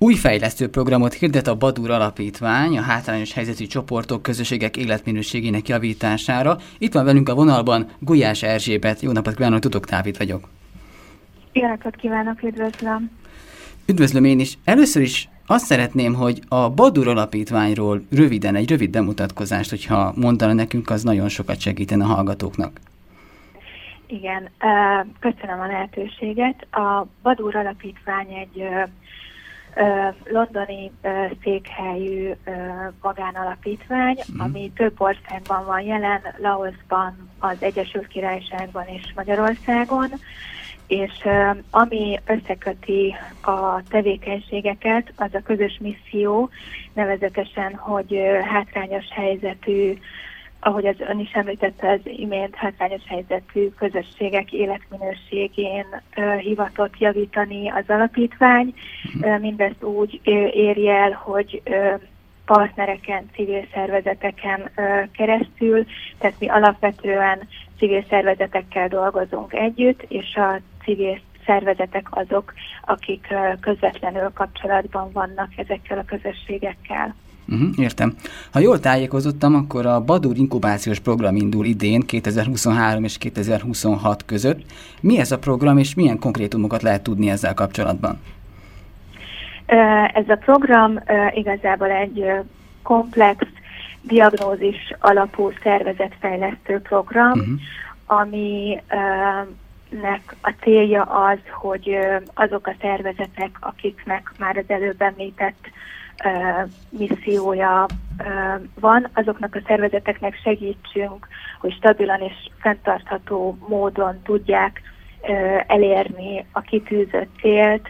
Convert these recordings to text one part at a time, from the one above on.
Új fejlesztő programot hirdet a Badur Alapítvány a hátrányos helyzetű csoportok, közösségek életminőségének javítására. Itt van velünk a vonalban Gulyás Erzsébet. Jó napot kívánok, Tudok Dávid vagyok. Jó napot kívánok, üdvözlöm. Üdvözlöm én is. Először is azt szeretném, hogy a Badur Alapítványról röviden, egy rövid bemutatkozást, hogyha mondana nekünk, az nagyon sokat segítene a hallgatóknak. Igen, köszönöm a lehetőséget. A Badur Alapítvány egy londoni székhelyű magánalapítvány, ami több országban van jelen, Laoszban, az Egyesült Királyságban és Magyarországon, és ami összeköti a tevékenységeket, az a közös misszió, nevezetesen, hogy hátrányos helyzetű, ahogy az ön is említette az imént, hátrányos helyzetű közösségek életminőségén hivatott javítani az alapítvány. Mindezt úgy éri el, hogy partnereken, civil szervezeteken keresztül, tehát mi alapvetően civil szervezetekkel dolgozunk együtt, és a civil szervezetek azok, akik közvetlenül kapcsolatban vannak ezekkel a közösségekkel. Értem. Ha jól tájékozottam, akkor a Badur inkubációs program indul idén, 2023 és 2026 között. Mi ez a program, és milyen konkrétumokat lehet tudni ezzel kapcsolatban? Ez a program igazából egy komplex diagnózis alapú szervezetfejlesztő program, aminek a célja az, hogy azok a szervezetek, akiknek már az előbb említett missziója van, azoknak a szervezeteknek segítsünk, hogy stabilan és fenntartható módon tudják elérni a kitűzött célt,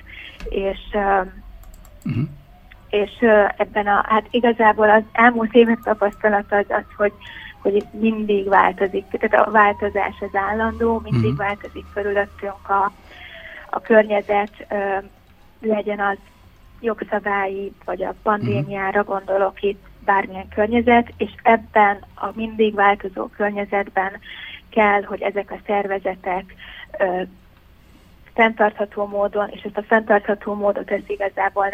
és ebben hát igazából az elmúlt évek tapasztalata az, hogy itt mindig változik, tehát a változás az állandó, mindig változik körülöttünk a környezet, legyen az jogszabályi, vagy a pandémiára gondolok itt, bármilyen környezet, és ebben a mindig változó környezetben kell, hogy ezek a szervezetek fenntartható módon, és ezt a fenntartható módot ez igazából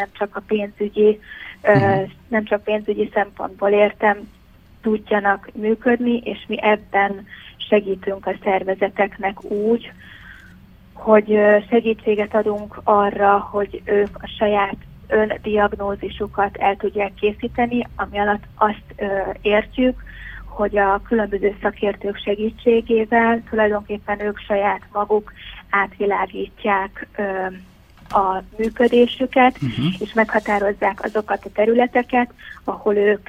nem csak pénzügyi szempontból értem, tudjanak működni, és mi ebben segítünk a szervezeteknek úgy, hogy segítséget adunk arra, hogy ők a saját öndiagnózisukat el tudják készíteni, ami alatt azt értjük, hogy a különböző szakértők segítségével tulajdonképpen ők saját maguk átvilágítják a működésüket, és meghatározzák azokat a területeket, ahol ők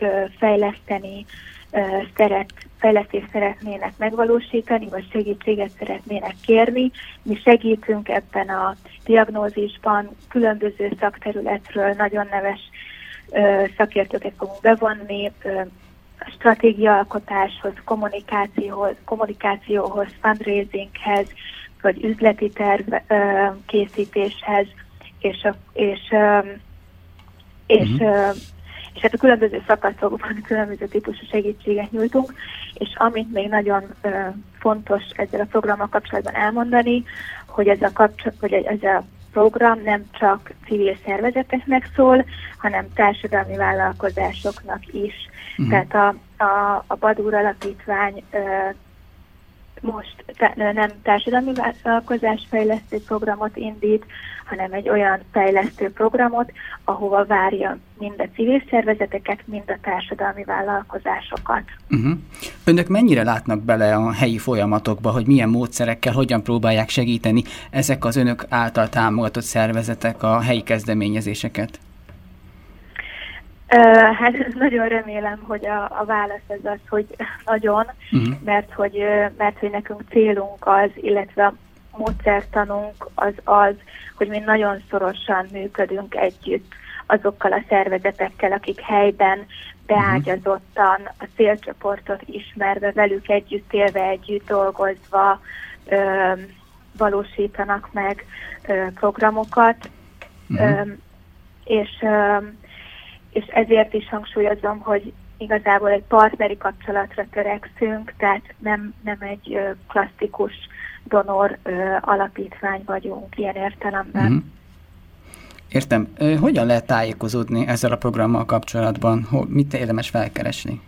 fejlesztést szeretnének megvalósítani, vagy segítséget szeretnének kérni. Mi segítünk ebben a diagnózisban, különböző szakterületről nagyon neves szakértőket fogunk bevonni, stratégiaalkotáshoz, kommunikációhoz, fundraisinghez, vagy üzleti terv készítéshez, és hát a különböző szakaszokban különböző típusú segítséget nyújtunk, és amit még nagyon fontos ezzel a programmal kapcsolatban elmondani, hogy ez a program nem csak civil szervezeteknek szól, hanem társadalmi vállalkozásoknak is. Tehát a Badur Alapítvány most nem társadalmi vállalkozásfejlesztő programot indít, hanem egy olyan fejlesztő programot, ahova várja mind a civil szervezeteket, mind a társadalmi vállalkozásokat. Önök mennyire látnak bele a helyi folyamatokba, hogy milyen módszerekkel, hogyan próbálják segíteni ezek az önök által támogatott szervezetek a helyi kezdeményezéseket? Hát nagyon remélem, hogy a válasz az, hogy nagyon, mert hogy nekünk célunk az, illetve a módszertanunk az, hogy mi nagyon szorosan működünk együtt azokkal a szervezetekkel, akik helyben beágyazottan a célcsoportot ismerve, velük együtt élve, együtt dolgozva valósítanak meg programokat, és ezért is hangsúlyozom, hogy igazából egy partneri kapcsolatra törekszünk, tehát nem egy klasszikus donor alapítvány vagyunk ilyen értelemben. Értem. Hogyan lehet tájékozódni ezzel a programmal kapcsolatban? Mit érdemes felkeresni?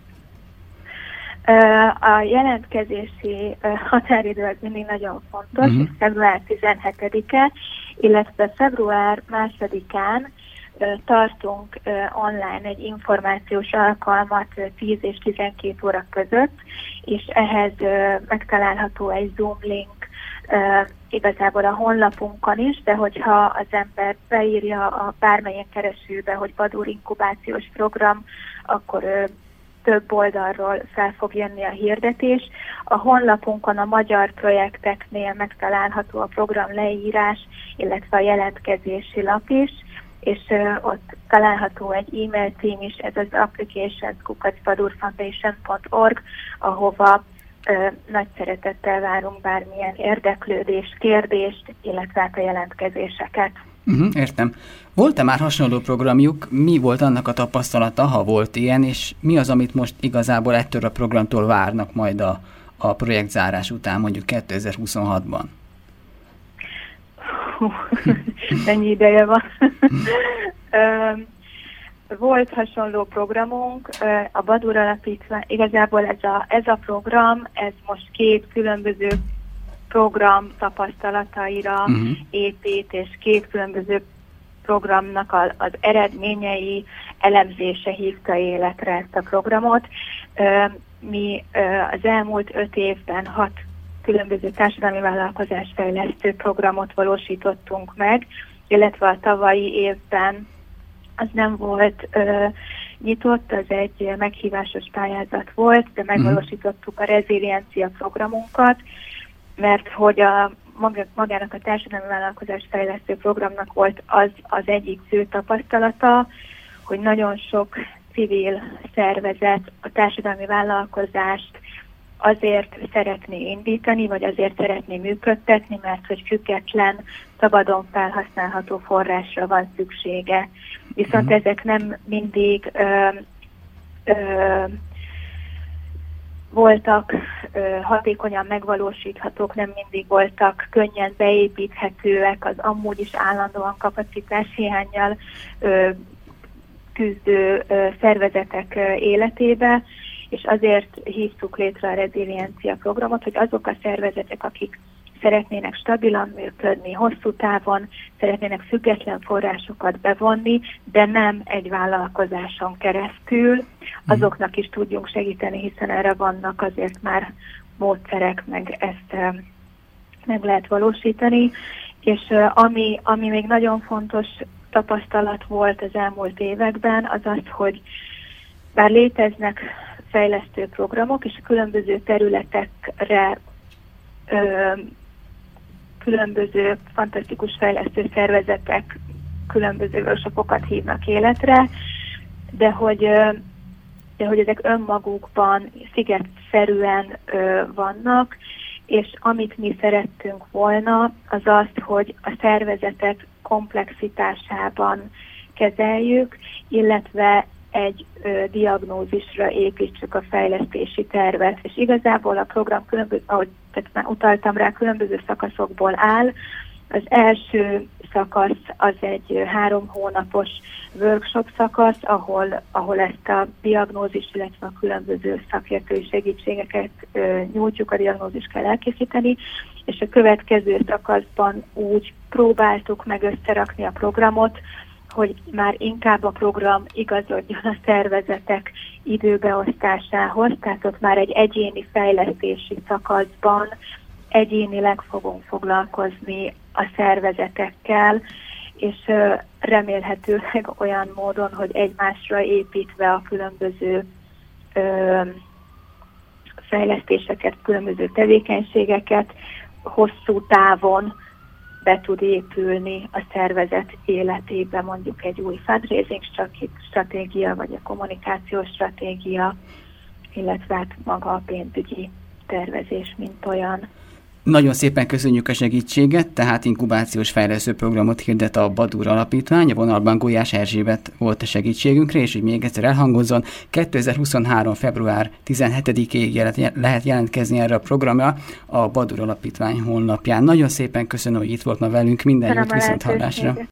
A jelentkezési határidő az mindig nagyon fontos, február 17-e, illetve február 2-án tartunk online egy információs alkalmat 10 és 12 óra között, és ehhez megtalálható egy Zoom link igazából a honlapunkon is, de hogyha az ember beírja a bármilyen keresőbe, hogy Badur inkubációs program, akkor több oldalról fel fog jönni a hirdetés. A honlapunkon a magyar projekteknél megtalálható a program leírás, illetve a jelentkezési lap is, és ott található egy e-mail cím is, ez az applications@badurfoundation.org, ahova nagy szeretettel várunk bármilyen érdeklődést, kérdést, illetve a jelentkezéseket. Értem. Volt-e már hasonló programjuk? Mi volt annak a tapasztalata, ha volt ilyen, és mi az, amit most igazából ettől a programtól várnak majd a projektzárás után, mondjuk 2026-ban? Ennyi ideje van. Volt hasonló programunk, a Badur Alapítvány, igazából ez a program, ez most két különböző program tapasztalataira épít, és két különböző programnak az eredményei elemzése hívta életre ezt a programot. Mi az elmúlt 5 évben 6 különböző társadalmi vállalkozásfejlesztő programot valósítottunk meg, illetve a tavalyi évben az nem volt nyitott, az egy meghívásos pályázat volt, de megvalósítottuk a reziliencia programunkat, mert hogy magának a társadalmi vállalkozásfejlesztő programnak volt az egyik fő tapasztalata, hogy nagyon sok civil szervezet a társadalmi vállalkozást azért szeretné indítani, vagy azért szeretné működtetni, mert hogy független, szabadon felhasználható forrásra van szüksége. Viszont ezek nem mindig voltak hatékonyan megvalósíthatók, nem mindig voltak könnyen beépíthetőek az amúgy is állandóan kapacitáshiánnyal küzdő szervezetek életébe, és azért hívtuk létre a reziliencia programot, hogy azok a szervezetek, akik szeretnének stabilan működni, hosszú távon szeretnének független forrásokat bevonni, de nem egy vállalkozáson keresztül, azoknak is tudjunk segíteni, hiszen erre vannak azért már módszerek, meg ezt meg lehet valósítani. És ami még nagyon fontos tapasztalat volt az elmúlt években, az az, hogy bár léteznek fejlesztő programok, és különböző területekre különböző fantasztikus fejlesztő szervezetek különböző workshopokat hívnak életre, de hogy ezek önmagukban szigetszerűen vannak, és amit mi szerettünk volna, az az, hogy a szervezetek komplexitásában kezeljük, illetve egy diagnózisra építsük a fejlesztési tervet. És igazából a program ahogy már utaltam rá, különböző szakaszokból áll. Az első szakasz az egy 3 hónapos workshop szakasz, ahol ezt a diagnózist, illetve a különböző szakértői segítségeket nyújtjuk, a diagnózist kell elkészíteni, és a következő szakaszban úgy próbáltuk meg összerakni a programot, hogy már inkább a program igazodjon a szervezetek időbeosztásához, tehát ott már egy egyéni fejlesztési szakaszban egyénileg fogunk foglalkozni a szervezetekkel, és remélhetőleg olyan módon, hogy egymásra építve a különböző fejlesztéseket, különböző tevékenységeket hosszú távon be tud épülni a szervezet életébe, mondjuk egy új fundraising stratégia, vagy a kommunikációs stratégia, illetve hát maga a pénzügyi tervezés, mint olyan. Nagyon szépen köszönjük a segítséget, tehát inkubációs fejlesztő programot hirdet a Badur Alapítvány, a vonalban Gulyás Erzsébet volt a segítségünkre, és hogy még egyszer elhangozzon, 2023. február 17-ig lehet jelentkezni erre a programra a Badur Alapítvány honlapján. Nagyon szépen köszönöm, hogy itt volt ma velünk, minden jót, viszonthallásra!